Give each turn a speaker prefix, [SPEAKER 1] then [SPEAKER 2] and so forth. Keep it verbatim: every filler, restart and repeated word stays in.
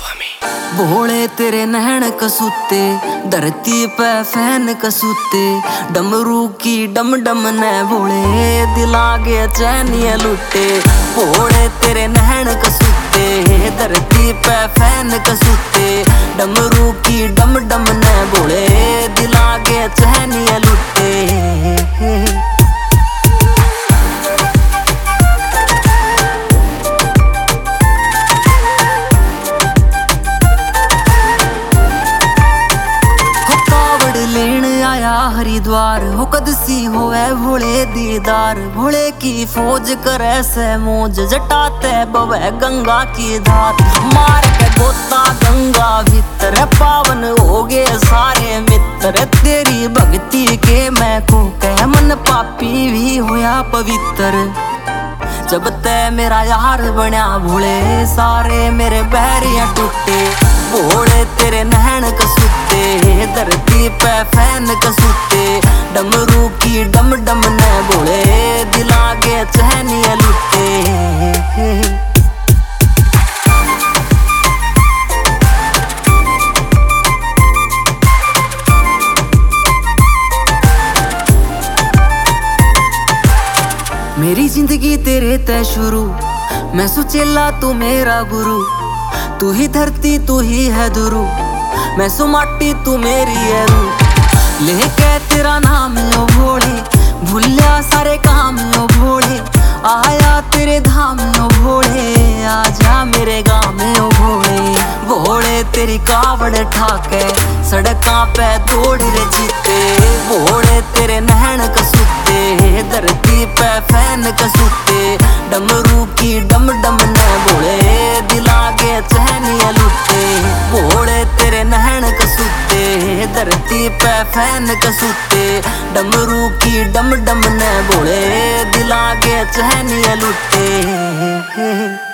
[SPEAKER 1] स्वामी। भोले तेरे नैन कसूते, धरती पे फैन कसूते, डमरू की डम डम ने भोले दिला गे चैनिया लुटे। भोले तेरे नैन कसूते, धरती पे फैन कसूते, डमरू की डम डम ने भोले दिला गे चैनिया लुटे। हरिद्वार हो कदसी होवे भोले दीदार, भोले की फौज करे से मौज, जटाते बवे गंगा की धार। मार के गोता गंगा भीतर, पावन हो गए सारे मित्र। तेरी भक्ति के मैं को कह मन पापी भी होया पवित्र। जब ते मेरा यार बन्या भोले, सारे मेरे बैरियां टूटे। भोले तेरे नैन कसूते, धरती पे फैन कसूते, डमरू की डम डम ने भोले दिला गे चैनिया लुटे। मेरी जिंदगी तेरे ते शुरू, मैं सुचेला तू मेरा गुरु। तू ही धरती तू ही है दुरु, मैं सु माटी तू मेरी है रू। लेके तेरा नाम ओ भोले, भूलिया सारे काम ओ भोले। आया तेरे धाम ओ भोले, आजा मेरे गाँव में ओ भोले। भोले तेरी कावड़ ठाके, सड़कां पे दौड़ रे जीते। भोले तेरे नैन कसूते, धरती पे फैन कसूते, डमरू की डम डम ने भोले दिला गे चैनिया लुटे। भोले तेरे नैन कसूते, धरती पे फैन कसूते, डमरू की डम डम ने भोले दिला गे चैनिया लुटे।